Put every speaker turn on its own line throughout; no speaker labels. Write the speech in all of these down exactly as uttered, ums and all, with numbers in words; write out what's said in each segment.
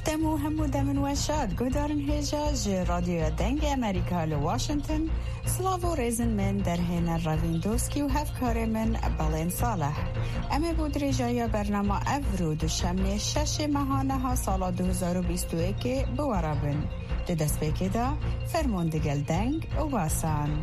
دمو همو دمن وشاد گودارن هجا جی رادیو دنگ امریکا لواشنطن سلاو ریزن من در هین راویندوسکی و هفکار من بلین صالح اما بود رجای برنامه افرو دوشنبه شش ماهانه ها سال دو هزار و بیست و یک بوارابن ده دست بکی دا فرماندگل دنگ و واسان.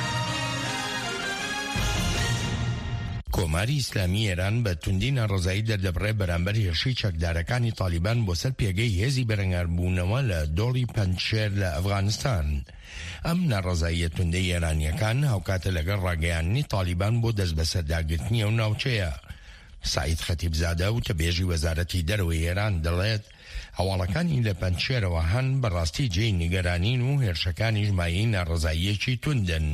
کۆماری ئیسلامی ئێران بە توندی ناڕزایی دەردەبڕێ بەرامبەر هێرشی چەکدارەکانی تالیبان بۆ سەر پێگەی هێزی بەرەنگاربوونەوە لە دۆڵی پەنجشێر لە ئەفغانستان. ئەم ناڕزاییە توندەی ئێرانیەکان هاوکاتە لەگەڵ ڕاگەیاندنی تالیبان بۆ دەست بە سەرداگرتنیە و ناوچەیە. سعید خەتیبزادە وتەبێژی وەزارەتی دەرەوەی ئێران دەڵێت هەواڵەکانی لە پەنجشێرەوە هەن بەڕاستی جێی نیگەرانین و هێرشەکانی ژمایی ناڕزاییەکی توندن.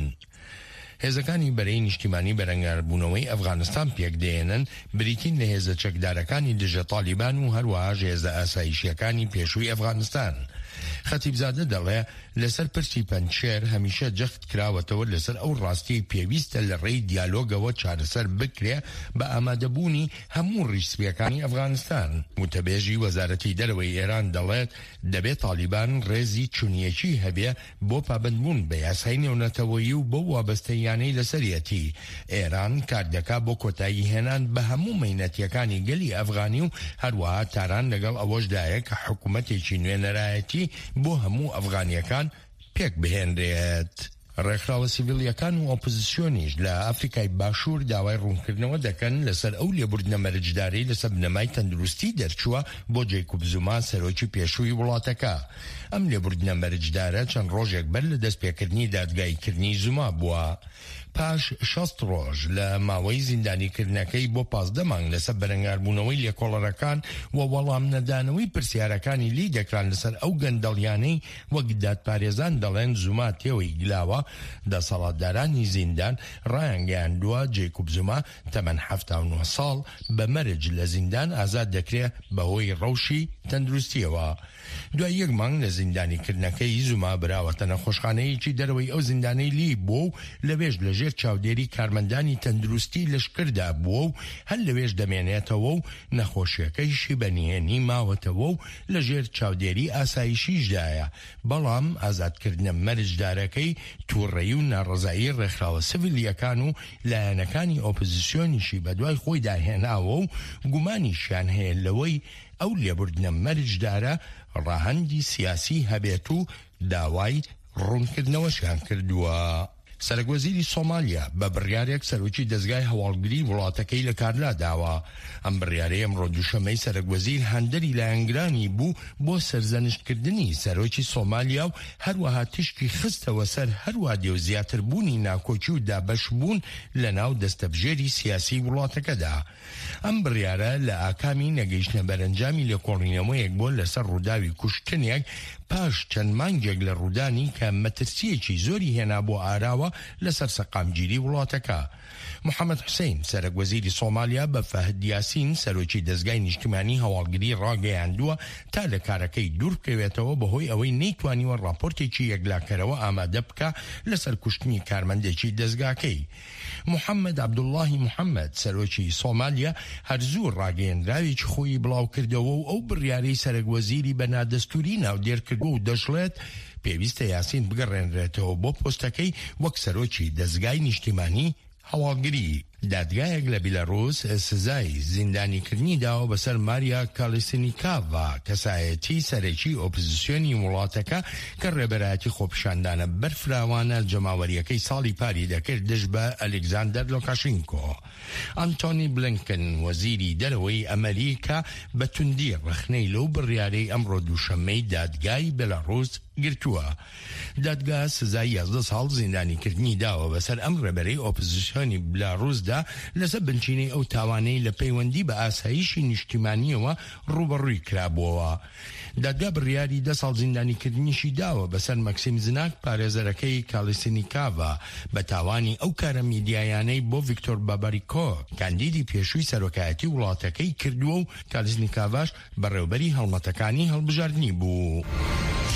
هێزەکانی بەرەی نیشتیمانی بەرەنگاربوونەوەی ئەفغانستان پێکدێنن بریتین لە هێزە چەکدارەکانی دژە تالیبان و هەروەها هێزە ئاسایشیەکانی پێشووی ئەفغانستان. خەتیبزادە دەڵێ لەسەر پرسی پەنجشێر هەمیشە جەخت کراوەتەوە لەسەر ئەو ڕاستی پێویستە لە ڕێی دیالۆگەوە چارەسەر بکرێ بە ئامادەبوونی هەموو ڕیسپیەکانی ئەفغانستان. وتەبێژی وەزارەتی دەرەوەی ئێران دەڵێت دەبێت تالیبان ڕێزی چونیەکی هەبێ بۆ پابندبوون بە یاسای نێونەتەوەیی و بۆ وابەستەیانەی لەسەرەتی. ئێران کاردەکا بۆ کۆتایی هێنان بە هەموو مەینەتیەکانی گەلی ئەفغانی و هەروەها تاران لەگەڵ ئەوەشدایە کە حکوومەتێکی نوێنەرایەتی بۆ هەموو ئەفغانیەکان پێک بهێنرێت. ڕێکخراوە سیڤیلیەکان و ئۆپۆزیسیۆنیش لە ئەفریقای باشوور داوای ڕوونکردنەوە دەکەن لەسەر ئەو لێبوردنە مەرجدارەی لەسەر بنەمای تەندروستی دەرچووە بۆ جەیکۆب زوما سەرۆکی پێشووی وڵاتەکە. ئەم لێبوردنە مەرجدارە چەند ڕۆژێک بەر لە دەستپێکردنی دادگایکردنی زوما بووە. پاش شەست ڕۆژ لە ماوەی زیندانیکردنەکەی بۆ پازدە مانگ لەسەر بەرەنگاربوونەوەی لێکۆڵەرەکان و وەڵام نەدانەوەی پرسیارەکانی لی دەکران لەسەر ئەو گەندەڵیانەی وەک دادپارێزان دەڵێن زوما تێوەی گلاوە، دەسەڵاتدارانی زیندان ڕایانگەیاندووە جەیکۆب زوما تەمەن هەفتە و نۆ ساڵ بە مەرج لە زیندان ئازاد دەکرێت بەهۆی ڕەوشی تەندروستیەوە. دوای یەک مانگ لە زیندانیکردنەکەی زوما براوەتە نەخۆشخانەیەکی دەرەوەی ئەو زیندانەی لی بوو و لەوێژ لەژێر چاودێری کارمەندانی تەندروستی لەشکردا بووە و هەر لەوێژ دەمێنێتەوە و نەخۆشیەکەیشی بەنیێنی ماوەتەوە و لەژێر چاودێری ئاسایشیشدایە. بەڵام ئازادکردنە مەرجدارەکەی تووڕێی و ناڕزایی ڕێکخراوە سیڤیلیەکان و لایەنەکانی ئۆپۆزیسیۆنیشی بەدوای خۆی داهێناوە و گومانیشیان هەیە لەوەی ئەو لێبوردنە مەرجدارە ڕاهەندی سیاسی هەبێت و داوای ڕوونکردنەوەشیان کردووە. سەرۆکوەزیری سۆمالیا بە بڕیارێک سەرۆکی دەستگای هەواڵگری وڵاتەکەی لە کارلا داوە. ئەم بڕیارەیە ئەمڕۆ دووشەمەی سەرۆکوەزیر هەندەری لایەنگرانی بوو بۆ سەرزەنشتکردنی سەرۆکی سۆمالیا و هەروەها تشکی خستەوە سەر هەروە دێو زیاتربوونی ناکۆکی و دابەشبوون لە ناو دەستەبژێری سیاسی وڵاتەکەدا. ئەم بڕیارە لە ئاکامی نەگەیشتنە بەرەنجامی لێکۆڵینەوەیەک بۆ لەسەر ڕووداوی کوشتنێک پاش چەند مانگێک لە ڕوودانی کە مەترسیەکی زۆری هێنا بۆ ئاراوە لەسەر سەقامگیری وڵاتەکە. محەممەد حوسێن سەرۆکوەزیری سۆمالیا بە فەهد یاسین سەرۆکی دەستگای نیشتیمانی هەواڵگری ڕاگەیاندووە تا لە کارەکەی دوور بکەوێتەوە بەهۆی ئەوەی نەیتوانیوە راپۆرتێکی یەکلاکەرەوە ئامادە بکە لەسەر کوشتنی کارمەندێکی دەستگاکەی. محەممەد عەبدوڵڵاهی محەممەد سەرۆکی سۆمالیا هەرزوو ڕاگەیەندراوێکی خۆی بڵاو کردەوە و ئەو بڕیارەی سەرۆکوەزیری بە نادەستوری ناودێر کردو و دەژڵێت پێویستە یاسین بگەڕێنرێتەوە بۆ پۆستەکەی وەک سەرۆکی دەستگای نیشتیمانی هەواڵگری. دادگایەک لە بیلاڕۆس سزای زیندانیکردنی داوە بەسەر ماریا کالیسنیکاڤا کەسایەتی سەرەکی ئۆپۆزیسیۆنی وڵاتەکە کە ڕێبەرایەتی خۆپیشاندانە بەرفراوانە جەماوەریەکەی ساڵی پاری دەکرد دژ بە ئەلێکزاندەر لۆکاشینکۆ. ئەنتۆنی بلینکن وەزیری دەرەوەی ئەمریکا بە توندی ڕخنەی لەو بڕیارەی ئەمڕۆ دووشەمەی دادگای بیلاڕۆس گرتووە. دادگا سزای یازدە ساڵ زیندانیکردنی داوە بەسەر ئەم ڕێبەرەی ئۆپۆزیسیۆنی بیلاڕۆسدا لەسەر بنچینەی ئەو تاوانەی لە پەیوەندی بە ئاسایشی نیشتیمانیەوە ڕوبەڕووی کرابووەوە. دادگا بڕیاری دە ساڵ زیندانیکردنیشی داوە بەسەر مەکسیم زناک پارێزەرەکەی کالیسنیکاڤا بە تاوانی ئەو کارە میدیایانەی بۆ ڤیکتۆر باباریکۆ کاندیدی پێشووی سەرۆکایەتی وڵاتەکەی کردووە و کالیسنیکاڤاش بەڕێوەبەری هەڵمەتەکانی هەڵبژاردننی بوو.